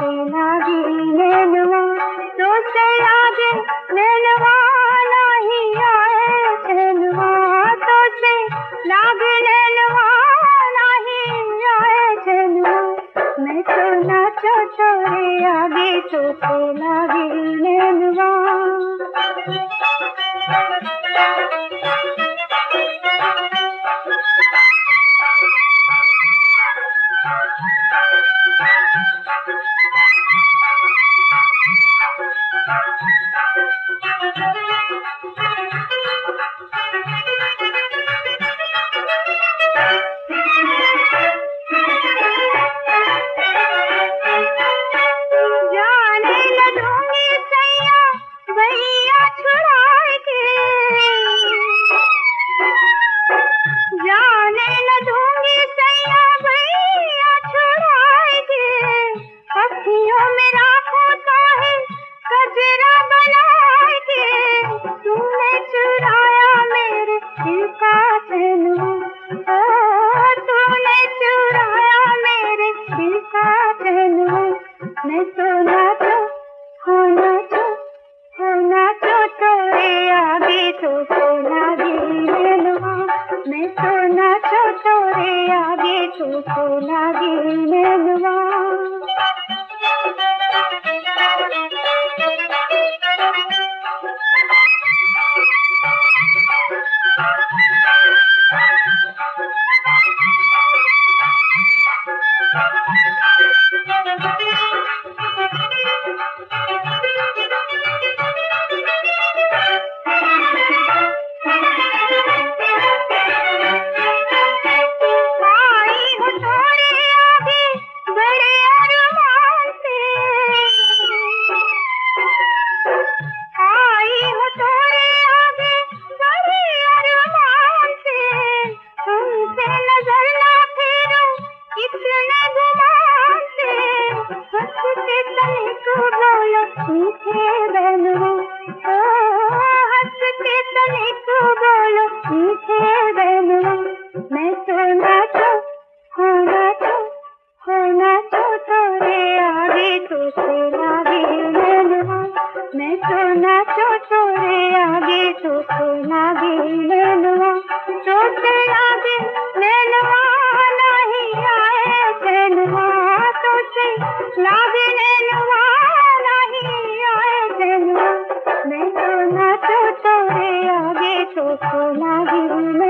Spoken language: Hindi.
लागी नैनवा तो से लागे नैनवा नहीं आए चैनवा तो से लागे नैनवा नहीं आए चैनवा मैं तो नाचो छोरे आगे तो से लागी नैनवा मैं तो नाचो हो नाचो तोरे आगे तो लागी नैनवा मैं तो नाचो तोरे आगे तो लागी नैनवा मैं तो नाचो हो नाचो तोरे आगे तो लागी नैनवा मैं तो नाचो तोरे आगे तो लागी नैनवा तो से लागे नैनवा नहीं आए चैनवा तो से लागे नैनवा नहीं आए चैनवा मैं तो नाचो तोरे आगे तो लागी